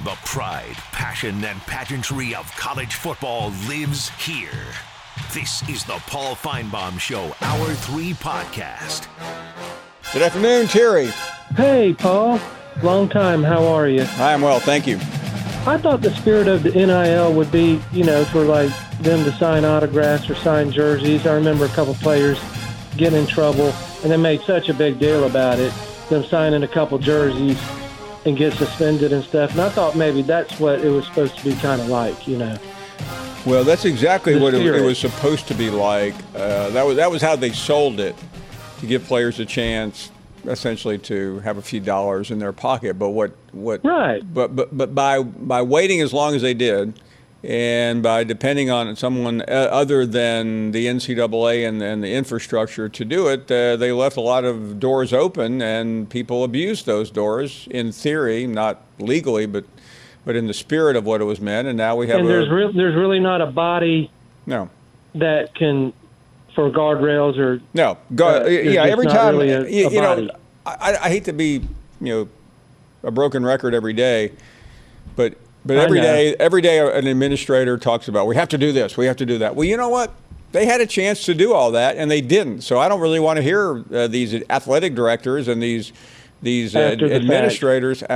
The pride, passion, and pageantry of college football lives here. This is the Paul Feinbaum Show, Hour 3 podcast. Good afternoon, Terry. Hey, Paul. Long time. How are you? I am well, thank you. I thought the spirit of the NIL would be, for like them to sign autographs or sign jerseys. I remember a couple players getting in trouble, and they made such a big deal about it, them signing a couple jerseys and get suspended and stuff. And I thought maybe that's what it was supposed to be kind of like, Well, that's exactly what it was spirit. supposed to be like. That was how they sold it, to give players a chance, essentially, to have a few dollars in their pocket. But Right. But by waiting as long as they did, and by depending on someone other than the NCAA and the infrastructure to do it, they left a lot of doors open, and people abused those doors, in theory, not legally, but in the spirit of what it was meant. And now we have there's really not a body that can, for guardrails or every time body. I hate to be a broken record every day, but every day an administrator talks about, we have to do this, we have to do that. Well, you know what? They had a chance to do all that, and they didn't. So I don't really want to hear these athletic directors and these administrators.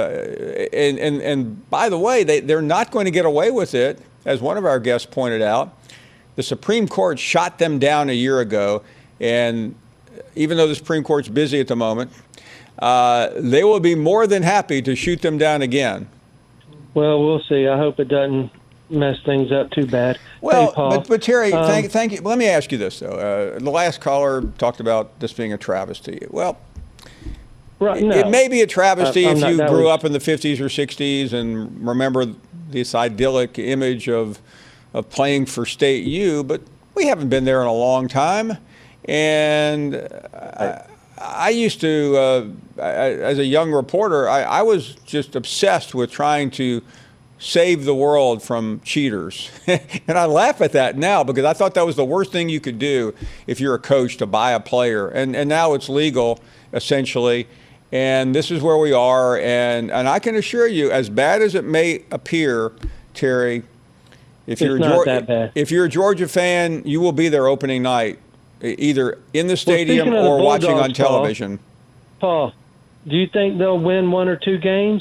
And by the way, they're not going to get away with it, as one of our guests pointed out. The Supreme Court shot them down a year ago, and even though the Supreme Court's busy at the moment, they will be more than happy to shoot them down again. Well, we'll see. I hope it doesn't mess things up too bad. Well, hey, Paul, but Terry, thank you. Let me ask you this, though. The last caller talked about this being a travesty. Well, it may be a travesty if you grew up in the 50s or 60s and remember this idyllic image of playing for State U, but we haven't been there in a long time. And I used to, as a young reporter, I was just obsessed with trying to save the world from cheaters. And I laugh at that now because I thought that was the worst thing you could do if you're a coach, to buy a player. And now it's legal, essentially. And this is where we are. And I can assure you, as bad as it may appear, Terry, if you're a Georgia fan, you will be there opening night, either in the stadium or watching on television. Paul, do you think they'll win one or two games?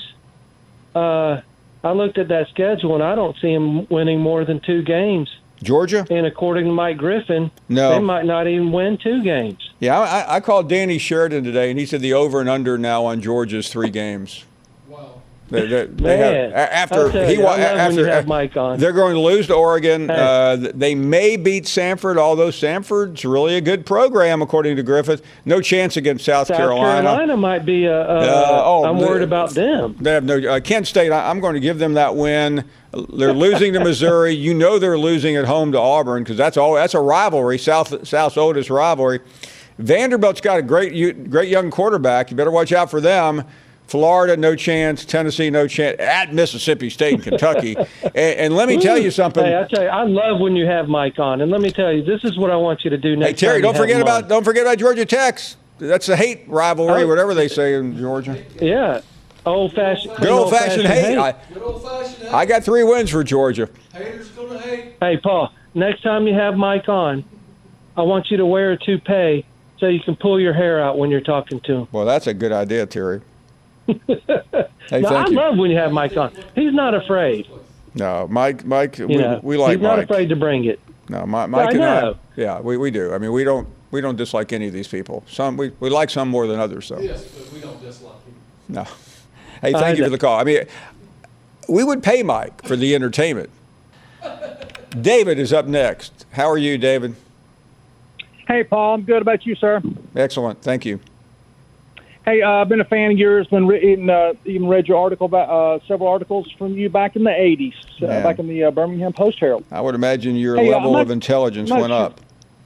I looked at that schedule, and I don't see them winning more than 2 games. Georgia? And according to Mike Griffin, they might not even win 2 games. Yeah, I called Danny Sheridan today, and he said the over and under now on Georgia's 3 games. Wow. They have, after you have Mike on. They're going to lose to Oregon. They may beat Samford, although Samford's really a good program, according to Griffith. No chance against South Carolina. Carolina might be I'm worried about them. They have no Kent State. I'm going to give them that win. They're losing to Missouri. They're losing at home to Auburn, because that's a rivalry, South's oldest rivalry. Vanderbilt's got a great young quarterback. You better watch out for them. Florida, no chance. Tennessee, no chance. At Mississippi State and Kentucky. and let me tell you something. Hey, I tell you, I love when you have Mike on. And let me tell you, this is what I want you to do next. Hey, Terry, time don't forget about Georgia Tech. That's a hate rivalry, whatever they say in Georgia. Yeah, good old-fashioned hate. Good old-fashioned hate. I got 3 wins for Georgia. Haters gonna hate. Hey, Paul, next time you have Mike on, I want you to wear a toupee so you can pull your hair out when you're talking to him. Well, that's a good idea, Terry. Hey, I love when you have Mike on. He's not afraid. No, Mike, we like he's Mike. Not afraid to bring it. No, Mike and I, we do. I mean, we don't dislike any of these people. Some we like some more than others. So yes, but we don't dislike him. No. Hey, thank you for the call. I mean, we would pay Mike for the entertainment. David is up next. How are you, David? Hey, Paul. I'm good. About you, sir? Excellent. Thank you. Hey, I've been a fan of yours. Been even read your article about several articles from you back in the '80s, back in the Birmingham Post Herald. I would imagine your level of intelligence went up.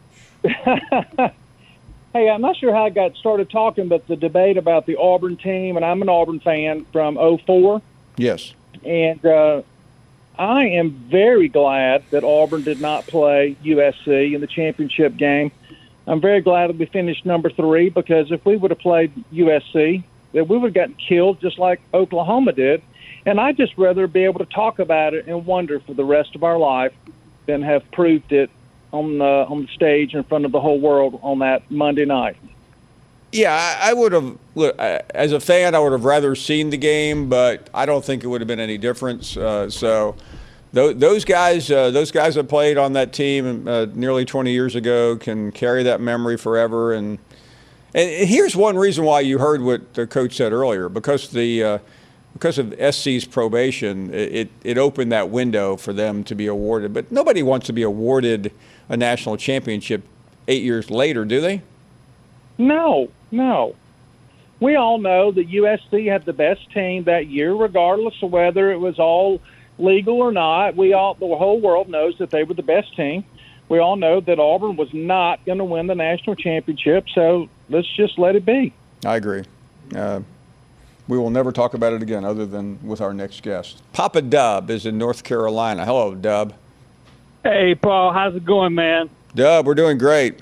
Hey, I'm not sure how I got started talking, but the debate about the Auburn team, and I'm an Auburn fan from '04. Yes. And I am very glad that Auburn did not play USC in the championship game. I'm very glad that we finished number 3, because if we would have played USC, then we would have gotten killed just like Oklahoma did. And I'd just rather be able to talk about it and wonder for the rest of our life than have proved it on the stage in front of the whole world on that Monday night. Yeah, I would have. As a fan, I would have rather seen the game, but I don't think it would have been any difference. So, those guys that played on that team nearly 20 years ago can carry that memory forever. And here's one reason why you heard what the coach said earlier, because of SC's probation, it opened that window for them to be awarded. But nobody wants to be awarded a national championship 8 years later, do they? No. We all know that USC had the best team that year, regardless of whether it was all legal or not. The whole world knows that they were the best team. We all know that Auburn was not going to win the national championship, so let's just let it be. I agree. We will never talk about it again other than with our next guest. Papa Dub is in North Carolina. Hello, Dub. Hey, Paul. How's it going, man? Dub, we're doing great.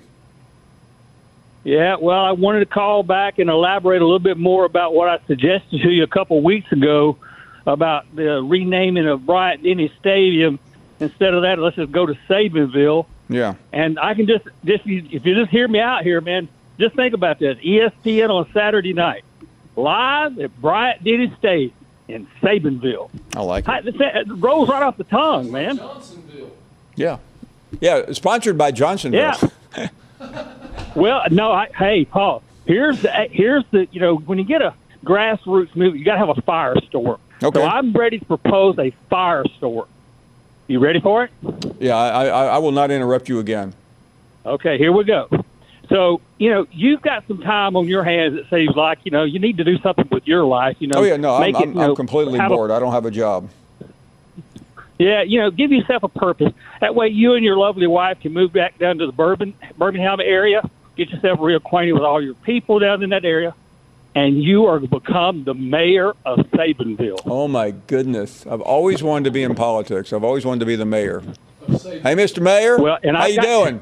Yeah, well, I wanted to call back and elaborate a little bit more about what I suggested to you a couple of weeks ago about the renaming of Bryant-Denny Stadium. Instead of that, let's just go to Sabinville. Yeah. And I can just if you just hear me out here, man, just think about this. ESPN on Saturday night, live at Bryant-Denny Stadium in Sabinville. I like it. It rolls right off the tongue, man. Johnsonville. Yeah. Yeah, sponsored by Johnsonville. Yeah. Well, no, hey, Paul, here's the when you get a grassroots movement, you got to have a fire store. Okay. So I'm ready to propose a fire store. You ready for it? Yeah, I will not interrupt you again. Okay, here we go. So, you've got some time on your hands, it seems like, you need to do something with your life, Oh, yeah, no, I'm completely bored. I don't have a job. Yeah, give yourself a purpose. That way you and your lovely wife can move back down to the Birmingham area, get yourself reacquainted with all your people down in that area, and you are to become the mayor of Sabinville. Oh, my goodness. I've always wanted to be in politics. I've always wanted to be the mayor. Hey, Mr. Mayor, how you doing?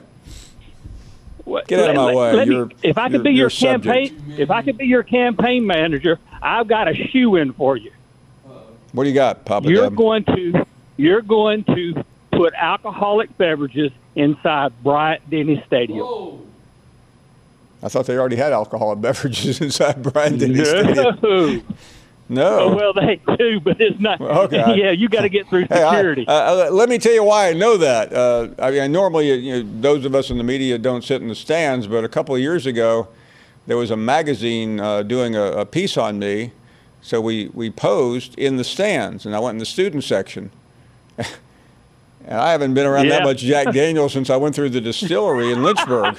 Get out of my way. If I could be your campaign manager, I've got a shoe-in for you. What do you got, Papa Dub? You're going to put alcoholic beverages inside Bryant-Denny Stadium. Whoa. I thought they already had alcoholic beverages inside Bryant-Denny Stadium. No. Oh, well, they do, but it's not. Okay. Yeah, you got to get through security. Let me tell you why I know that. Normally, those of us in the media don't sit in the stands, but a couple of years ago, there was a magazine doing a piece on me, so we posed in the stands, and I went in the student section. And I haven't been around that much Jack Daniels since I went through the distillery in Lynchburg.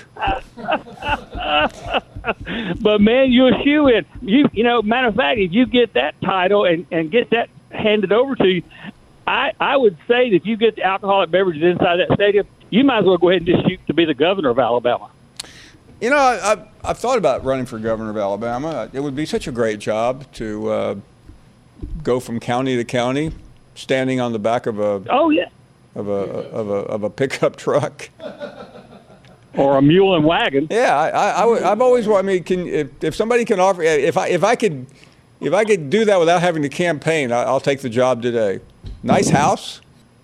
But, man, you're a shoe-in. Matter of fact, if you get that title and get that handed over to you, I would say that if you get the alcoholic beverages inside that stadium, you might as well go ahead and just shoot to be the governor of Alabama. I've thought about running for governor of Alabama. It would be such a great job to go from county to county, standing on the back of a pickup truck or a mule and wagon. Yeah, I've always. I mean, if somebody can offer, if I could do that without having to campaign, I'll take the job today. Nice house.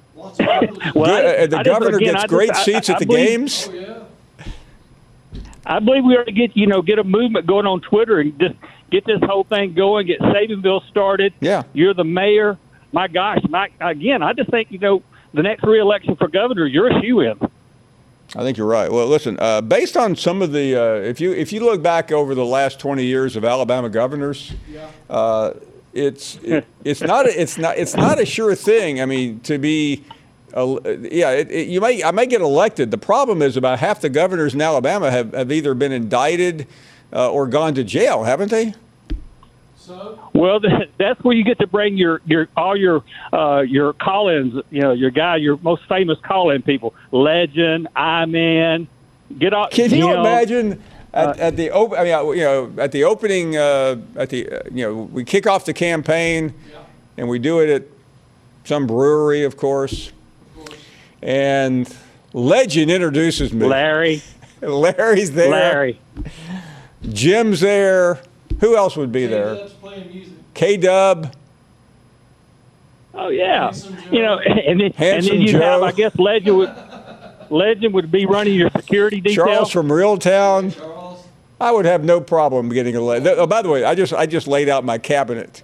The governor gets great seats at the games. Oh, yeah. I believe we ought to get a movement going on Twitter and just get this whole thing going, get Sabinville started. Yeah. You're the mayor. My gosh, again, I just think, the next re-election for governor, you're a shoe-in. I think you're right. Well, listen, based on some of the, if you look back over the last 20 years of Alabama governors, it's not a sure thing. I mean, to be, I may get elected. The problem is about half the governors in Alabama have either been indicted or gone to jail, haven't they? Well, that's where you get to bring your call-ins. Your most famous call-in people, Legend, I-Man. Can you imagine at the opening? We kick off the campaign, and we do it at some brewery, of course. And Legend introduces me. Larry's there. Larry. Jim's there. Who else would be there? K-Dub's playing music. K-Dub. Oh yeah, and then you'd have, I guess, Legend would be running your security detail. Charles from Reeltown. I would have no problem getting a Legend. Oh, by the way, I just laid out my cabinet.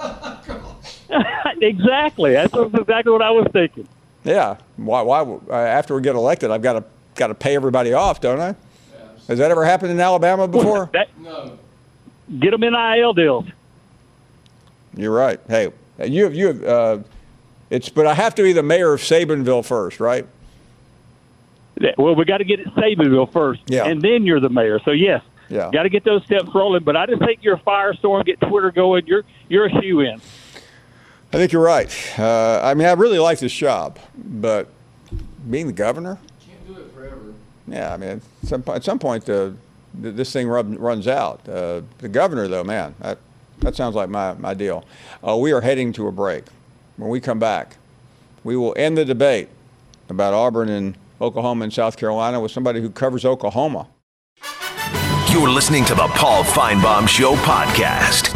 Exactly. That's exactly what I was thinking. Yeah. Why? After we get elected, I've got to pay everybody off, don't I? Has that ever happened in Alabama before? No. Get them NIL deals. You're right. Hey, but I have to be the mayor of Sabinville first, right? Well, we got to get it Sabinville first, and then you're the mayor. So yes, got to get those steps rolling. But I just think you're a firestorm. Get Twitter going. You're a shoe-in. I think you're right. I really like this job, but being the governor, can't do it forever. Yeah, I mean, at some point this thing runs out. The governor, though, man, that sounds like my deal. We are heading to a break. When we come back, we will end the debate about Auburn and Oklahoma and South Carolina with somebody who covers Oklahoma. You're listening to the Paul Feinbaum Show podcast.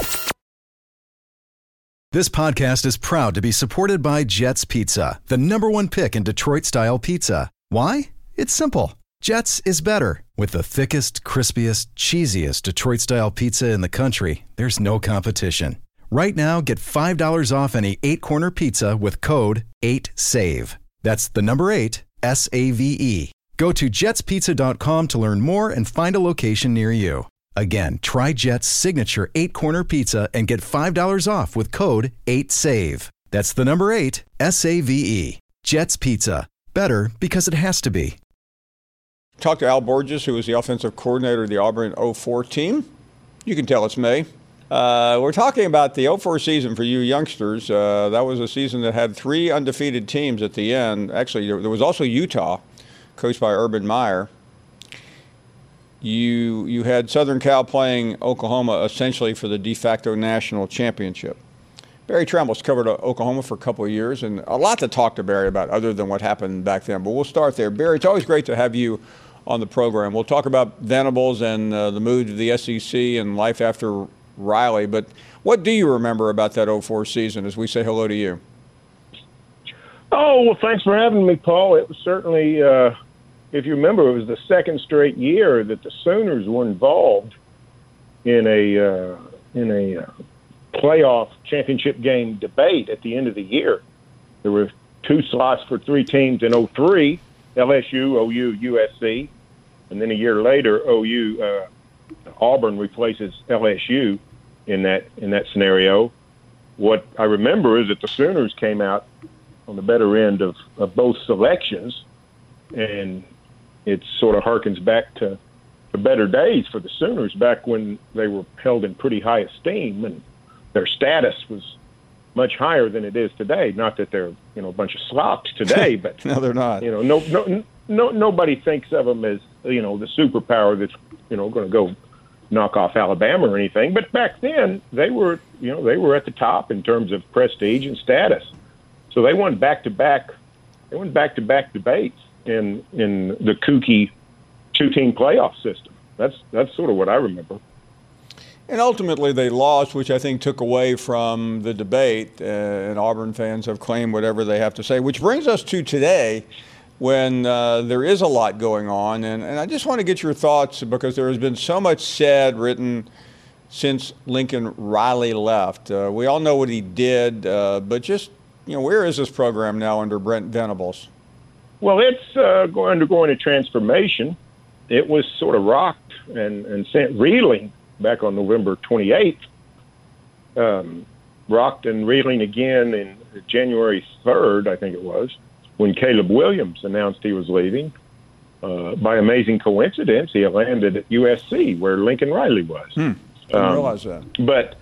This podcast is proud to be supported by Jets Pizza, the #1 pick in Detroit-style pizza. Why? It's simple. Jets is better. With the thickest, crispiest, cheesiest Detroit-style pizza in the country, there's no competition. Right now, get $5 off any 8-corner pizza with code 8SAVE. That's the number 8, SAVE. Go to jetspizza.com to learn more and find a location near you. Again, try Jet's signature 8-corner pizza and get $5 off with code 8SAVE. That's the number 8, SAVE. Jet's Pizza. Better because it has to be. Talk to Al Borges, who was the offensive coordinator of the Auburn 04 team. You can tell it's May. We're talking about the 04 season for you youngsters. That was a season that had 3 undefeated teams at the end. Actually, there was also Utah, coached by Urban Meyer. You had Southern Cal playing Oklahoma essentially for the de facto national championship. Barry Tremble's covered Oklahoma for a couple of years, and a lot to talk to Barry about other than what happened back then. But we'll start there. Barry, it's always great to have you on the program. We'll talk about Venables and the move to the SEC and life after Riley. But what do you remember about that 04 season as we say hello to you? Oh, well, thanks for having me, Paul. It was certainly, if you remember, it was the second straight year that the Sooners were involved in a playoff championship game debate at the end of the year. There were 2 slots for 3 teams in 03, LSU, OU, USC, and then a year later, Auburn replaces LSU in that scenario. What I remember is that the Sooners came out on the better end of both selections, and it sort of harkens back to the better days for the Sooners back when they were held in pretty high esteem and their status was much higher than it is today. Not that they're a bunch of slops today, but no, they're not. Nobody thinks of them as the superpower that's going to go knock off Alabama or anything. But back then they were at the top in terms of prestige and status. So they won back-to-back. They won back-to-back debates in the kooky 2-team playoff system. That's sort of what I remember. And ultimately they lost, which I think took away from the debate, and Auburn fans have claimed whatever they have to say, which brings us to today when there is a lot going on. And I just want to get your thoughts because there has been so much said, written since Lincoln Riley left. We all know what he did, but just, where is this program now under Brent Venables? Well, it's undergoing a transformation. It was sort of rocked and sent reeling back on November 28th, rocked and reeling again in January 3rd, I think it was, when Caleb Williams announced he was leaving. By amazing coincidence, he landed at USC, where Lincoln Riley was. Didn't realize that. But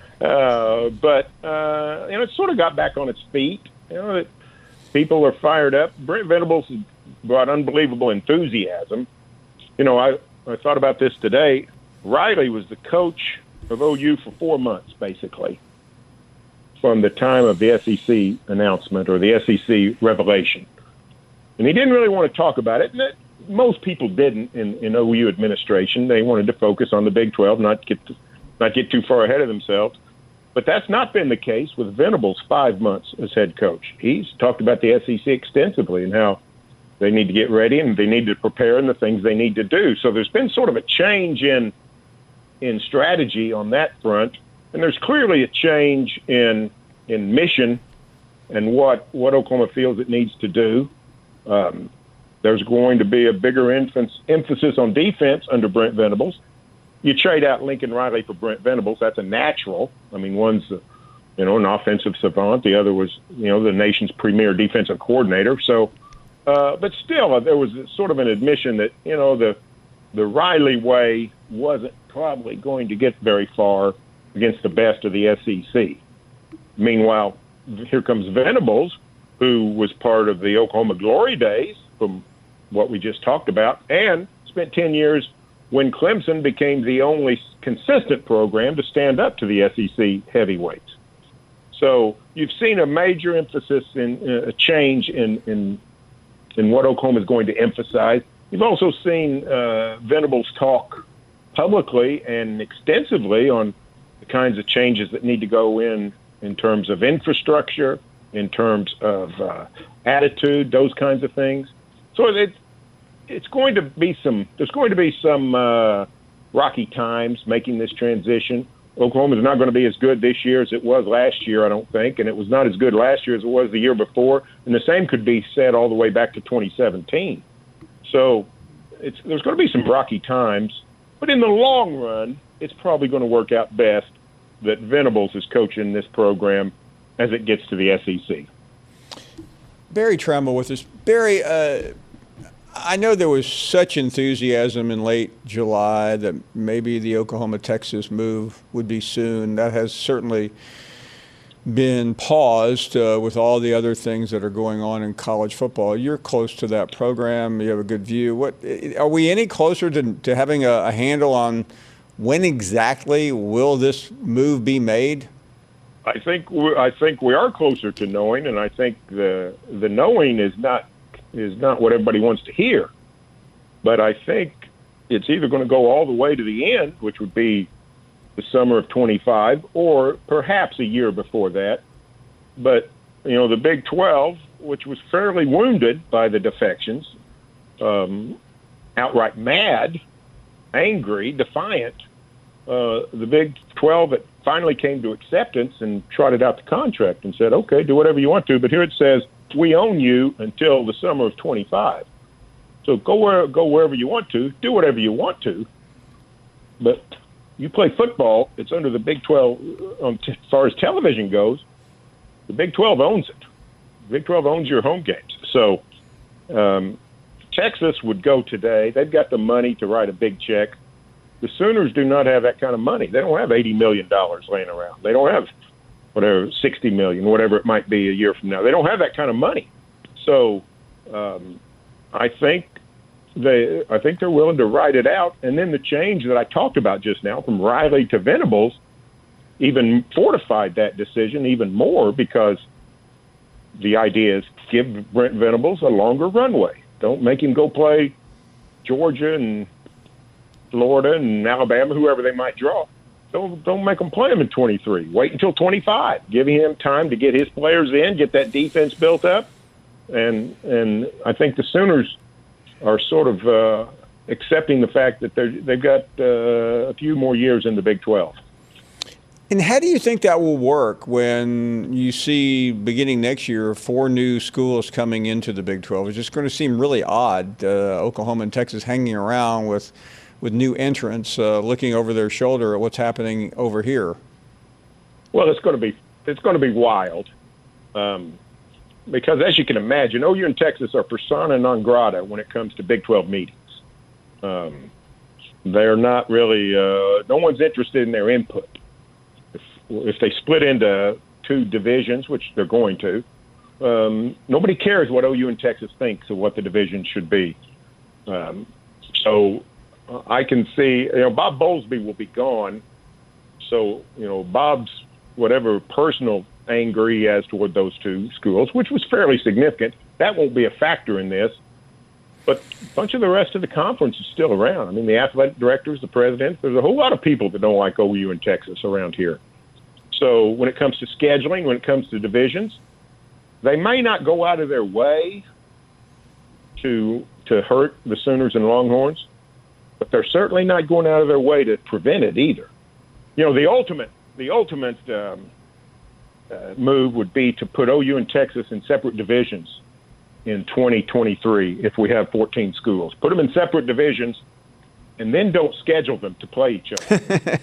it sort of got back on its feet. People are fired up. Brent Venables has brought unbelievable enthusiasm. I thought about this today. Riley was the coach of OU for 4 months, basically, from the time of the SEC announcement or the SEC revelation. And he didn't really want to talk about it. And most people didn't in OU administration. They wanted to focus on the Big 12, not get too far ahead of themselves. But that's not been the case with Venables' 5 months as head coach. He's talked about the SEC extensively and how they need to get ready and they need to prepare and the things they need to do. So there's been sort of a change in strategy on that front, and there's clearly a change in mission and what Oklahoma feels it needs to do. There's going to be a bigger emphasis on defense under Brent Venables. You trade out Lincoln Riley for Brent Venables, that's a natural. I mean, one's an offensive savant, the other was the nation's premier defensive coordinator. So, but still, there was sort of an admission that the Riley way wasn't probably going to get very far against the best of the SEC. Meanwhile, here comes Venables, who was part of the Oklahoma Glory days, from what we just talked about, and spent 10 years when Clemson became the only consistent program to stand up to the SEC heavyweights. So you've seen a major emphasis in a change in what Oklahoma is going to emphasize. You've also seen Venables talk publicly and extensively on the kinds of changes that need to go in terms of infrastructure, in terms of attitude, those kinds of things. So there's going to be some rocky times making this transition. Oklahoma is not going to be as good this year as it was last year, I don't think, and it was not as good last year as it was the year before, and the same could be said all the way back to 2017. So there's going to be some rocky times, but in the long run, it's probably going to work out best that Venables is coaching this program as it gets to the SEC. Barry Tremble with us. Barry, I know there was such enthusiasm in late July that maybe the Oklahoma-Texas move would be soon. That has certainly been paused with all the other things that are going on in college football. You're close to that program. You have a good view. Are we any closer to having a handle on when exactly will this move be made? I think we are closer to knowing, and I think the knowing is not what everybody wants to hear. But I think it's either going to go all the way to the end, which would be the summer of 25, or perhaps a year before that. But, the Big 12, which was fairly wounded by the defections, outright mad, angry, defiant, the Big 12 it finally came to acceptance and trotted out the contract and said, okay, do whatever you want to, but here it says, we own you until the summer of 25. So go wherever you want to, do whatever you want to, but you play football, it's under the Big 12. As far as television goes, the Big 12 owns it. The Big 12 owns your home games. So Texas would go today. They've got the money to write a big check. The Sooners do not have that kind of money. They don't have $80 million laying around. They don't have $60 million, whatever it might be a year from now. They don't have that kind of money. So I think they're willing to ride it out. And then the change that I talked about just now from Riley to Venables even fortified that decision even more, because the idea is give Brent Venables a longer runway. Don't make him go play Georgia and Florida and Alabama, whoever they might draw. Don't make him play him in 23. Wait until 25. Give him time to get his players in, get that defense built up. And I think the Sooners are sort of accepting the fact that they've got a few more years in the Big 12. And how do you think that will work when you see, beginning next year, 4 new schools coming into the Big 12? It's just going to seem really odd, Oklahoma and Texas hanging around with new entrants looking over their shoulder at what's happening over here. Well, it's going to be wild, because as you can imagine, OU and Texas are persona non grata when it comes to Big 12 meetings. They're not really no one's interested in their input. If they split into 2 divisions, which they're going to, nobody cares what OU and Texas thinks of what the division should be. So I can see, Bob Bowlesby will be gone. So, Bob's whatever personal anger he has toward those 2 schools, which was fairly significant, that won't be a factor in this. But a bunch of the rest of the conference is still around. I mean, the athletic directors, the presidents, there's a whole lot of people that don't like OU and Texas around here. So when it comes to scheduling, when it comes to divisions, they may not go out of their way to hurt the Sooners and Longhorns, but they're certainly not going out of their way to prevent it either. You know, the ultimate move would be to put OU and Texas in separate divisions in 2023 if we have 14 schools. Put them in separate divisions and then don't schedule them to play each other.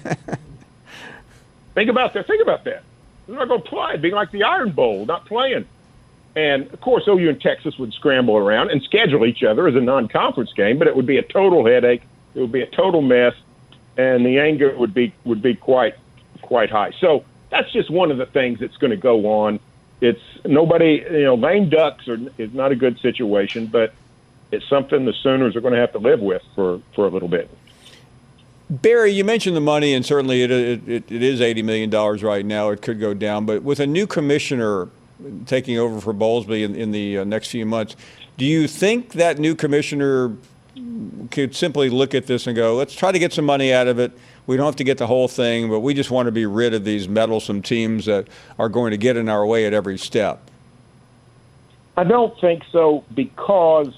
Think about that. They're not going to play. It'd be like the Iron Bowl, not playing. And, of course, OU and Texas would scramble around and schedule each other as a non-conference game, but it would be a total headache. It would be a total mess, and the anger would be quite high. So that's just one of the things that's going to go on. It's nobody, lame ducks is not a good situation, but it's something the Sooners are going to have to live with for a little bit. Barry, you mentioned the money, and certainly it is $80 million right now. It could go down, but with a new commissioner taking over for Bowlesby in the next few months, do you think that new commissioner could simply look at this and go, let's try to get some money out of it? We don't have to get the whole thing, but we just want to be rid of these meddlesome teams that are going to get in our way at every step. I don't think so, because,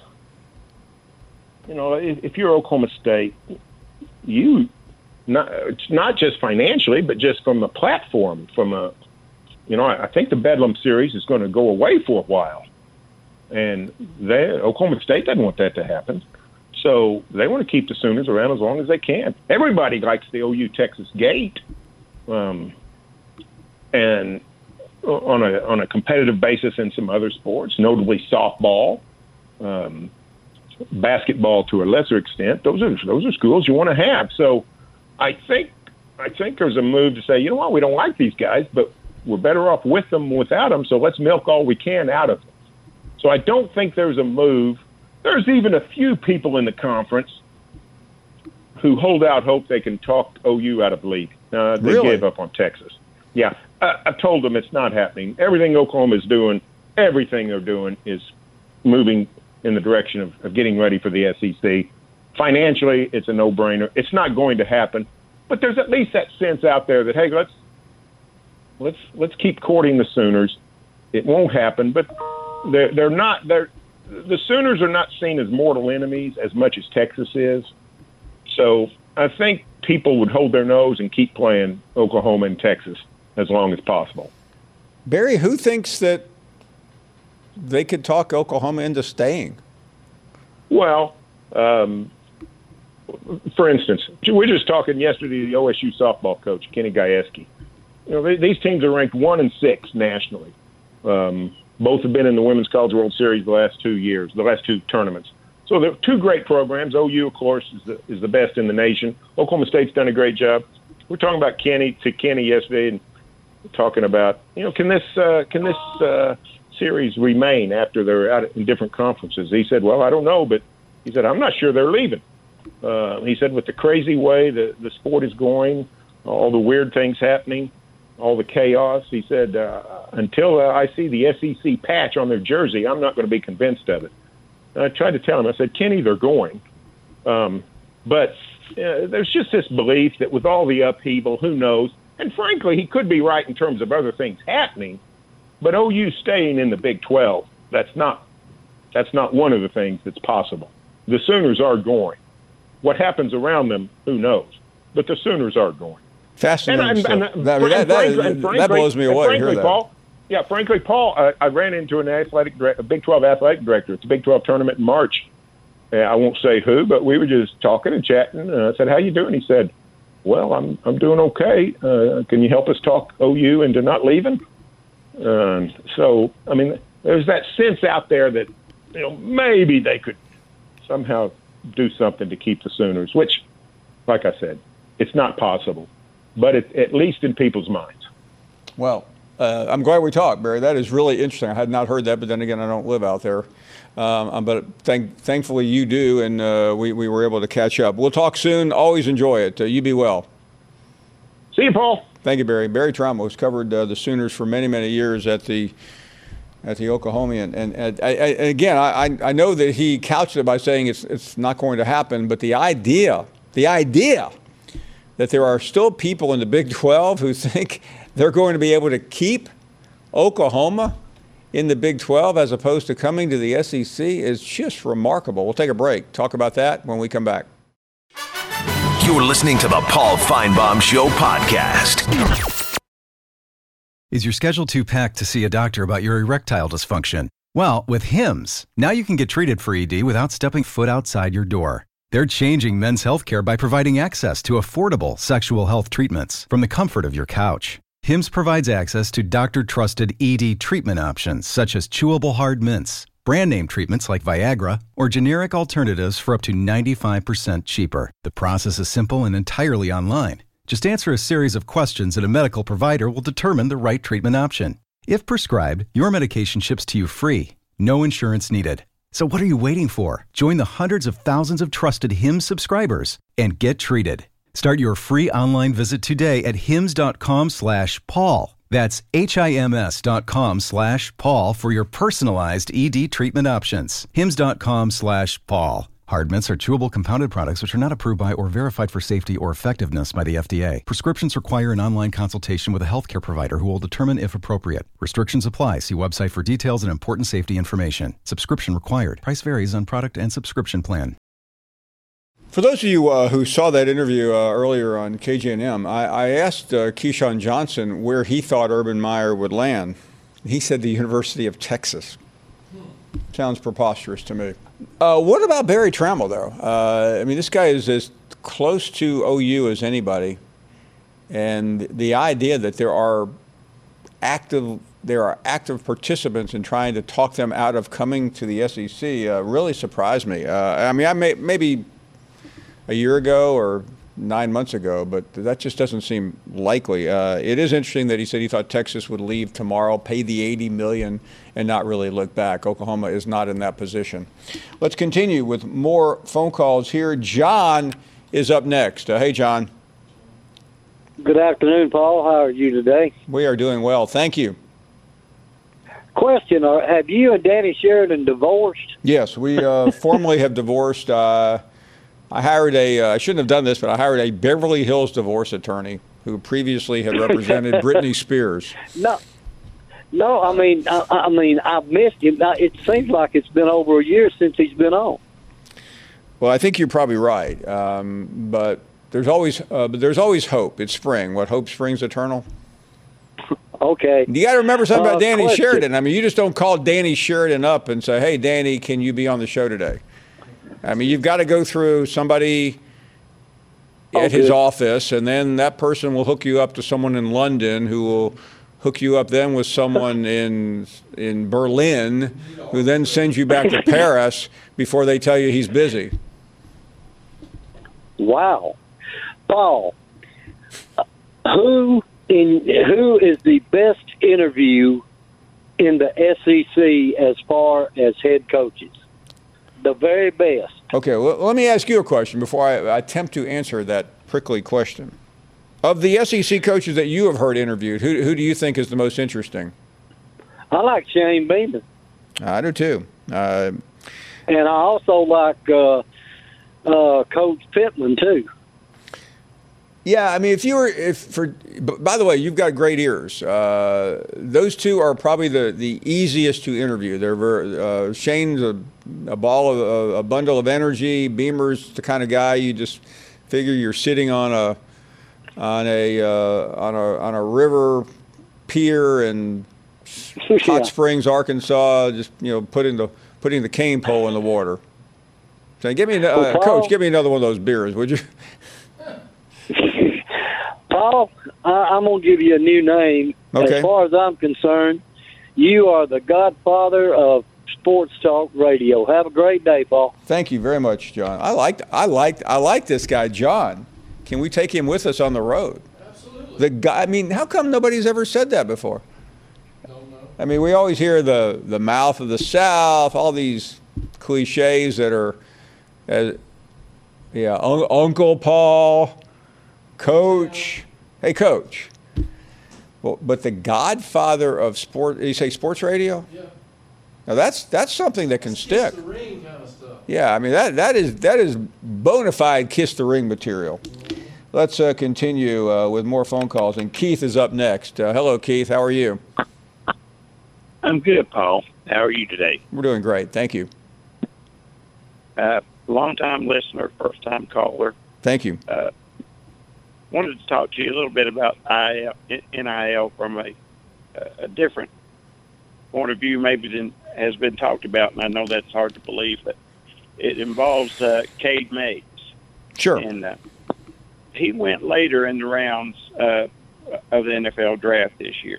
if you're Oklahoma State, it's not just financially, but just from the platform, I think the Bedlam series is going to go away for a while. And Oklahoma State doesn't want that to happen. So they want to keep the Sooners around as long as they can. Everybody likes the OU-Texas gate. And on a competitive basis in some other sports, notably softball, basketball to a lesser extent, those are schools you want to have. So I think there's a move to say, you know what, we don't like these guys, but we're better off with them without them, so let's milk all we can out of them. So I don't think there's a move. There's even a few people in the conference who hold out hope they can talk OU out of the league. They gave up on Texas. Yeah, I've told them it's not happening. Everything Oklahoma is doing, everything they're doing is moving in the direction of getting ready for the SEC. Financially, it's a no-brainer. It's not going to happen, but there's at least that sense out there that, hey, let's keep courting the Sooners. It won't happen, but the Sooners are not seen as mortal enemies as much as Texas is. So I think people would hold their nose and keep playing Oklahoma and Texas as long as possible. Barry, who thinks that they could talk Oklahoma into staying? Well, for instance, we were just talking yesterday to the OSU softball coach, Kenny Gajewski. These teams are ranked 1 and 6 nationally. Both have been in the Women's College World Series the last 2 tournaments. So they're two great programs. OU, of course, is the best in the nation. Oklahoma State's done a great job. We're talking about Kenny yesterday, and talking about, can this series remain after they're out in different conferences? He said, well, I don't know, but he said, I'm not sure they're leaving. He said, with the crazy way the sport is going, all the weird things happening, all the chaos, he said, until I see the SEC patch on their jersey, I'm not going to be convinced of it. And I tried to tell him, I said, Kenny, they're going. But there's just this belief that with all the upheaval, who knows? And frankly, he could be right in terms of other things happening. But OU staying in the Big 12, that's not one of the things that's possible. The Sooners are going. What happens around them, who knows? But the Sooners are going. Fascinating. That blows me away. Frankly, Paul, I ran into a Big 12 athletic director. It's a Big 12 tournament in March. I won't say who, but we were just talking and chatting. I said, how you doing? He said, well, I'm doing okay. Can you help us talk OU into not leaving? So, I mean, there's that sense out there that, maybe they could somehow do something to keep the Sooners, which, like I said, it's not possible, but at least in people's minds. Well, I'm glad we talked, Barry. That is really interesting. I had not heard that, but then again, I don't live out there. But thankfully you do, and we were able to catch up. We'll talk soon. Always enjoy it. You be well. See you, Paul. Thank you, Barry. Barry Trombos covered the Sooners for many, many years at the Oklahomian. And again, I know that he couched it by saying it's not going to happen, but the idea that there are still people in the Big 12 who think they're going to be able to keep Oklahoma in the Big 12 as opposed to coming to the SEC is just remarkable. We'll take a break. Talk about that when we come back. You're listening to the Paul Feinbaum Show podcast. Is your schedule too packed to see a doctor about your erectile dysfunction? Well, with Hims, now you can get treated for ED without stepping foot outside your door. They're changing men's healthcare by providing access to affordable sexual health treatments from the comfort of your couch. Hims provides access to doctor-trusted ED treatment options such as chewable hard mints, brand name treatments like Viagra, or generic alternatives for up to 95% cheaper. The process is simple and entirely online. Just answer a series of questions and a medical provider will determine the right treatment option. If prescribed, your medication ships to you free. No insurance needed. So what are you waiting for? Join the hundreds of thousands of trusted Hims subscribers and get treated. Start your free online visit today at hims.com/Paul. That's HIMS.com/Paul for your personalized ED treatment options. hims.com/Paul. Hard mints are chewable compounded products which are not approved by or verified for safety or effectiveness by the FDA. Prescriptions require an online consultation with a healthcare provider who will determine if appropriate. Restrictions apply. See website for details and important safety information. Subscription required. Price varies on product and subscription plan. For those of you who saw that interview earlier on KJNM, I asked Keyshawn Johnson where he thought Urban Meyer would land. He said the University of Texas. Sounds preposterous to me. What about Barry Trammell, though? I mean, this guy is as close to OU as anybody. And the idea that there are active participants in trying to talk them out of coming to the SEC really surprised me. I mean, maybe a year ago or 9 months ago, but that just doesn't seem likely. It is interesting that he said he thought Texas would leave tomorrow, pay the $80 million, and not really look back. Oklahoma is not in that position. Let's continue with more phone calls here. John is up next. Hey, John. Good afternoon, Paul. How are you today? We are doing well. Thank you. Question, have you and Danny Sheridan divorced? Yes, we formally have divorced. I hired I shouldn't have done this, but I hired a Beverly Hills divorce attorney who previously had represented Britney Spears. No, I mean, I've missed him. It seems like it's been over a year since he's been on. Well, I think you're probably right, but there's always hope. It's spring. What hope springs eternal. Okay. You got to remember something about Danny Sheridan. I mean, you just don't call Danny Sheridan up and say, "Hey, Danny, can you be on the show today?" I mean, you've got to go through somebody at his office, and then that person will hook you up to someone in London who will hook you up then with someone in Berlin who then sends you back to Paris before they tell you he's busy. Wow. Paul, who is the best interview in the SEC as far as head coaches? The very best. Okay, well, let me ask you a question before I attempt to answer that prickly question. Of the SEC coaches that you have heard interviewed, who do you think is the most interesting? I like Shane Beaman. I do too. And I also like Coach Pittman too. Yeah, I mean, by the way, you've got great ears. Those two are probably the easiest to interview. They're Shane's a bundle of energy. Beamer's the kind of guy you just figure you're sitting on a river pier in Hot Springs, Arkansas, just putting the cane pole in the water. So Coach, give me another one of those beers, would you? Paul, I'm going to give you a new name. Okay. As far as I'm concerned, you are the godfather of sports talk radio. Have a great day, Paul. Thank you very much, John. I like this guy, John. Can we take him with us on the road? Absolutely. The guy. I mean, how come nobody's ever said that before? Don't know. I mean, we always hear the mouth of the South, all these cliches that are, Uncle Paul. Coach, hey, Coach. Well, but the godfather of sport, you say sports radio? Yeah. Now that's something that can stick. Kiss the ring kind of stuff. Yeah, I mean that is bona fide kiss the ring material. Let's continue with more phone calls, and Keith is up next. Hello, Keith. How are you? I'm good, Paul. How are you today? We're doing great. Thank you. Long-time listener, first-time caller. Thank you. Wanted to talk to you a little bit about NIL from a different point of view maybe than has been talked about, and I know that's hard to believe, but it involves Cade Mays. Sure. And he went later in the rounds of the NFL draft this year.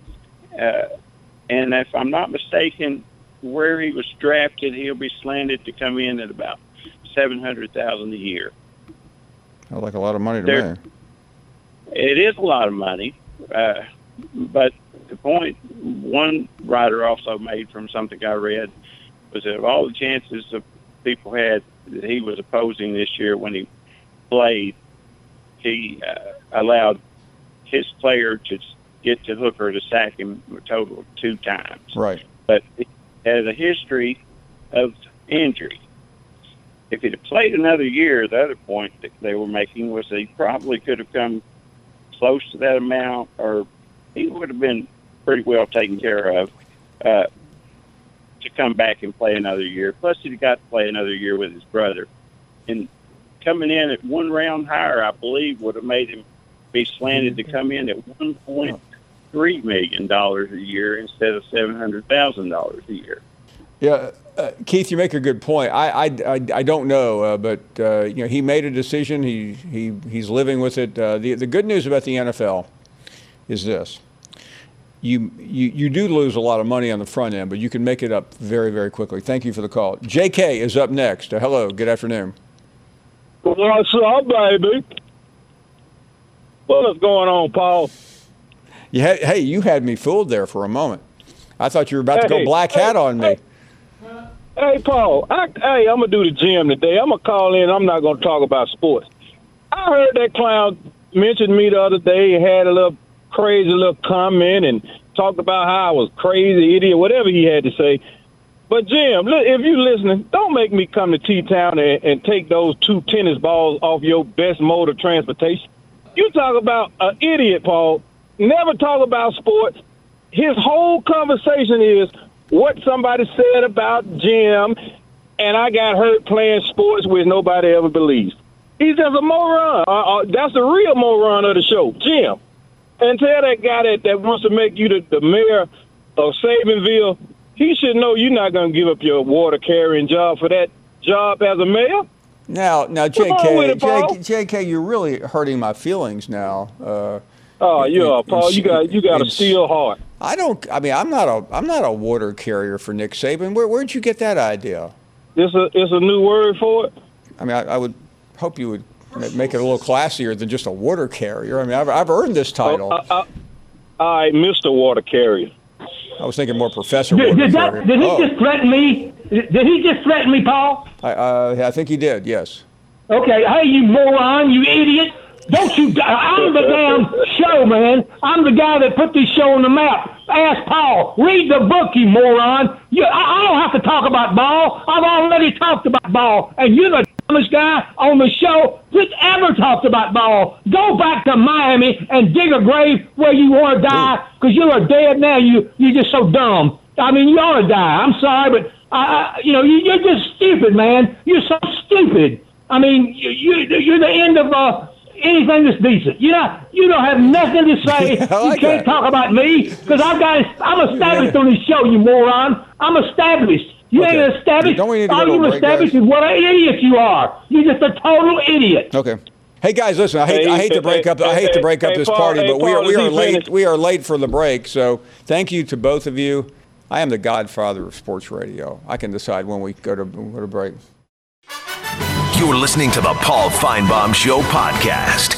And if I'm not mistaken, where he was drafted, he'll be slanted to come in at about $700,000 a year. Sounds like a lot of money to me. It is a lot of money, but the point one writer also made from something I read was that of all the chances of people had that he was opposing this year when he played, he allowed his player to get to Hooker to sack him a total of 2 times. Right. But he has a history of injury. If he'd have played another year, the other point that they were making was that he probably could have come close to that amount, or he would have been pretty well taken care of to come back and play another year. Plus, he got to play another year with his brother. And coming in at 1 round higher, I believe, would have made him be slanted to come in at $1.3 million a year instead of $700,000 a year. Yeah, Keith, you make a good point. I don't know, but he made a decision. He's living with it. The good news about the NFL is this: you do lose a lot of money on the front end, but you can make it up very, very quickly. Thank you for the call. J.K. is up next. Hello, good afternoon. What's up, baby? What is going on, Paul? Hey, you had me fooled there for a moment. I thought you were about to go black hat on me. Hey, Paul, I'm going to do the gym today. I'm going to call in. I'm not going to talk about sports. I heard that clown mention me the other day, had a little crazy little comment and talked about how I was crazy, idiot, whatever he had to say. But, Jim, if you're listening, don't make me come to T-Town and take those 2 tennis balls off your best mode of transportation. You talk about an idiot, Paul. Never talk about sports. His whole conversation is what somebody said about Jim, and I got hurt playing sports which nobody ever believes. He's just a moron. That's the real moron of the show, Jim. And tell that guy that wants to make you the mayor of Sabinville, he should know you're not going to give up your water carrying job for that job as a mayor. Now, JK, you're really hurting my feelings now. Paul. You got a steel heart. I'm not a water carrier for Nick Saban. Where'd you get that idea? It's a new word for it. I mean, I would hope you would make it a little classier than just a water carrier. I mean, I've earned this title. I Mr. Water Carrier. I was thinking more Professor Water Carrier. Did he just threaten me? Did he just threaten me, Paul? I think he did, yes. Okay, hey, you moron, you idiot. Don't you, I'm the damn show, man. I'm the guy that put this show on the map. Ask Paul. Read the book, you moron. I don't have to talk about ball. I've already talked about ball. And you're the dumbest guy on the show that ever talked about ball. Go back to Miami and dig a grave where you want to die because you are dead now. You're just so dumb. I mean, you ought to die. I'm sorry, but, you're just stupid, man. You're so stupid. I mean, you're the end of anything that's decent. You don't have nothing to say. You can't talk about me because I'm established on this show, you moron. I'm established. You ain't established. All you established is what an idiot you are. You're just a total idiot. Okay. Hey guys, listen. I hate to break up this party, but we are late for the break. So thank you to both of you. I am the godfather of sports radio. I can decide when we go to break. You're listening to the Paul Feinbaum Show podcast.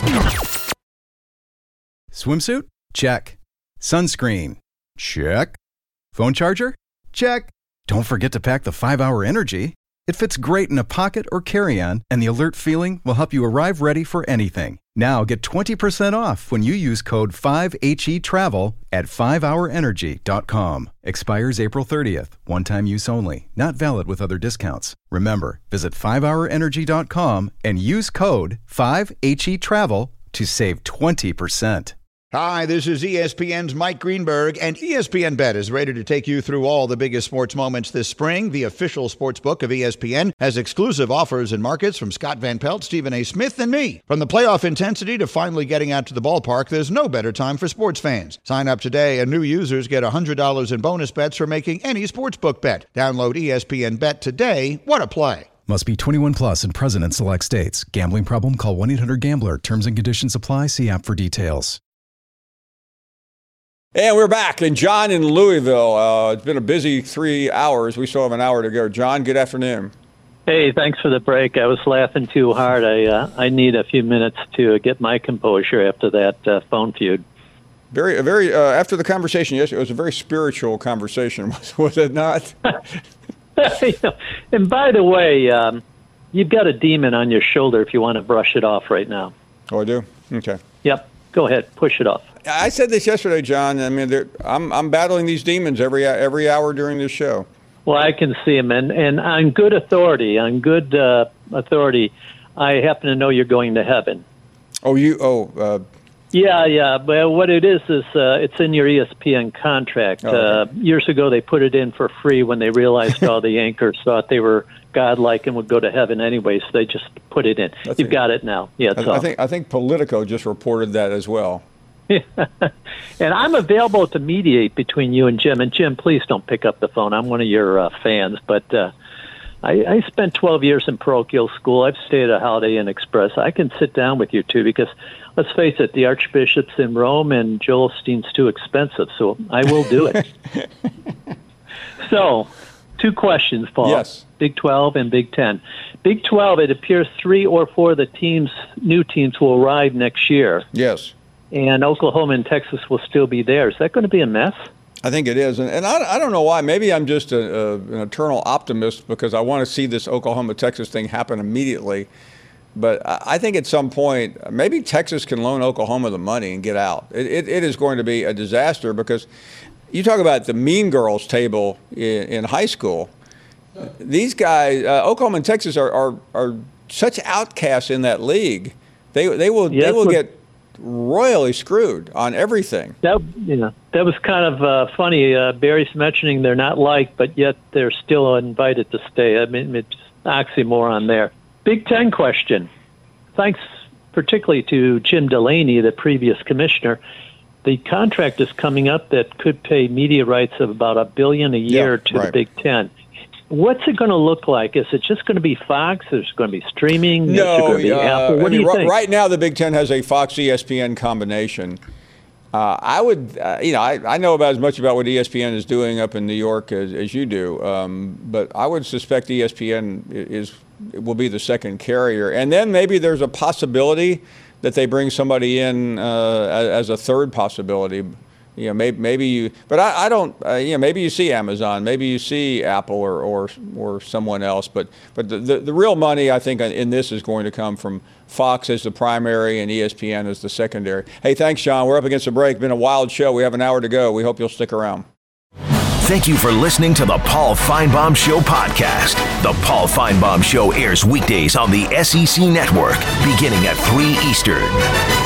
Swimsuit? Check. Sunscreen? Check. Phone charger? Check. Don't forget to pack the 5-Hour Energy. It fits great in a pocket or carry-on, and the alert feeling will help you arrive ready for anything. Now get 20% off when you use code 5HETRAVEL at 5hourenergy.com. Expires April 30th. One-time use only. Not valid with other discounts. Remember, visit 5hourenergy.com and use code 5HETRAVEL to save 20%. Hi, this is ESPN's Mike Greenberg, and ESPN Bet is ready to take you through all the biggest sports moments this spring. The official sports book of ESPN has exclusive offers and markets from Scott Van Pelt, Stephen A. Smith, and me. From the playoff intensity to finally getting out to the ballpark, there's no better time for sports fans. Sign up today, and new users get $100 in bonus bets for making any sportsbook bet. Download ESPN Bet today. What a play. Must be 21 plus and present in select states. Gambling problem? Call 1-800-GAMBLER. Terms and conditions apply. See app for details. And we're back. And John in Louisville. It's been a busy 3 hours. We still have an hour to go. John, good afternoon. Hey, thanks for the break. I was laughing too hard. I need a few minutes to get my composure after that phone feud. Very. After the conversation yesterday, it was a very spiritual conversation, was it not? And by the way, you've got a demon on your shoulder if you want to brush it off right now. Oh, I do? Okay. Yep. Go ahead. Push it off. I said this yesterday, John. I mean, I'm battling these demons every hour during this show. Well, I can see them, and on good authority, I happen to know you're going to heaven. Yeah. But what it is it's in your ESPN contract. Okay. Years ago, they put it in for free when they realized all the anchors thought they were godlike and would go to heaven anyway, so they just put it in. You've got it now. Yeah, I think Politico just reported that as well. And I'm available to mediate between you and Jim. And Jim, please don't pick up the phone. I'm one of your fans. But I spent 12 years in parochial school. I've stayed at Holiday Inn Express. I can sit down with you, too, because let's face it, the Archbishop's in Rome and Joel Osteen's too expensive. So I will do it. So, 2 questions, Paul. Yes. Big 12 and Big 10. Big 12, it appears 3 or 4 of the new teams will arrive next year. Yes. And Oklahoma and Texas will still be there. Is that going to be a mess? I think it is. And I don't know why. Maybe I'm just an eternal optimist because I want to see this Oklahoma-Texas thing happen immediately. But I think at some point, maybe Texas can loan Oklahoma the money and get out. It is going to be a disaster because you talk about the mean girls table in high school. These guys, Oklahoma and Texas are such outcasts in that league. They will get royally screwed on everything. That was kind of funny. Barry's mentioning they're not liked, but yet they're still invited to stay. I mean, it's oxymoron there. Big Ten question. Thanks particularly to Jim Delaney, the previous commissioner. The contract is coming up that could pay media rights of about $1 billion a year to the Big Ten. What's it going to look like? Is it just going to be Fox? Is it going to be streaming? Is it going to be Apple? What do you think? Right now, the Big Ten has a Fox-ESPN combination. I would, I know about as much about what ESPN is doing up in New York as you do, but I would suspect ESPN will be the second carrier. And then maybe there's a possibility that they bring somebody in as a third possibility. Maybe you, but I don't. Maybe you see Amazon, maybe you see Apple or someone else. But the real money, I think, in this is going to come from Fox as the primary and ESPN as the secondary. Hey, thanks, John. We're up against the break. Been a wild show. We have an hour to go. We hope you'll stick around. Thank you for listening to the Paul Finebaum Show podcast. The Paul Finebaum Show airs weekdays on the SEC Network, beginning at 3 Eastern.